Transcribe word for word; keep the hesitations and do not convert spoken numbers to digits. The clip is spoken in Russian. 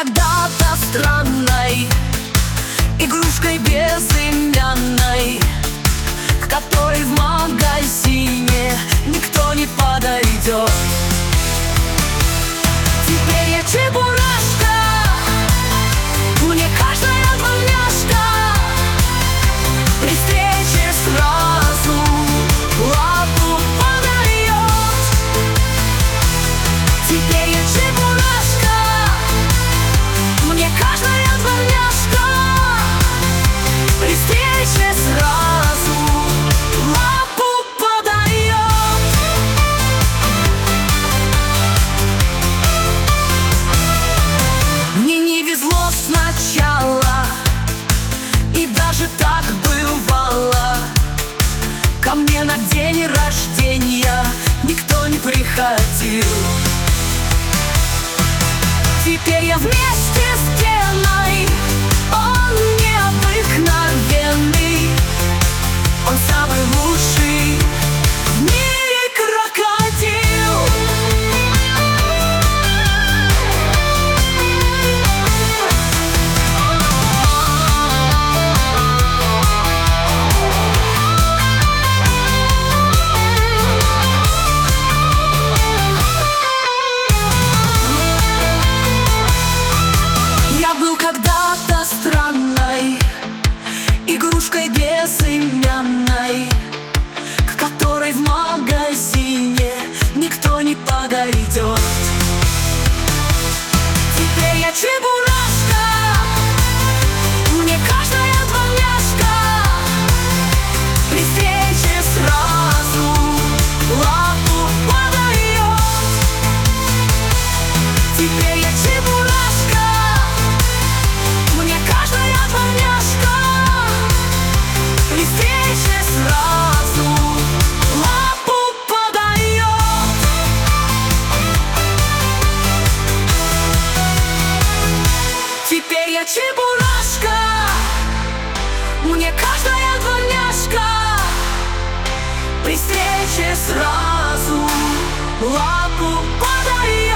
когда-то странной игрушкой безымянной, к которой в магазине никто не подойдет. Теперь я чебурашка, мне каждая дворняжка при встрече сразу лапу подает. Теперь я чебурашка, мне каждая дворняжка при встрече сразу лапу подает. Мне не везло сначала, и даже так бывало. Ко мне на день рождения никто не приходил. Теперь я вместе с Геной, он необыкновенный, он самый лучший в мире крокодил. Я был когда-то странной игрушкой безымянной, к которой в магазине никто не подойдет. Теперь я чебурашка, мне каждая дворняжка при встрече сразу лапу подает. Теперь я чебурашка, мне каждая дворняжка при встрече сразу лапу подает. Теперь я чебурашка, мне каждая дворняжка при встрече сразу лапу подает.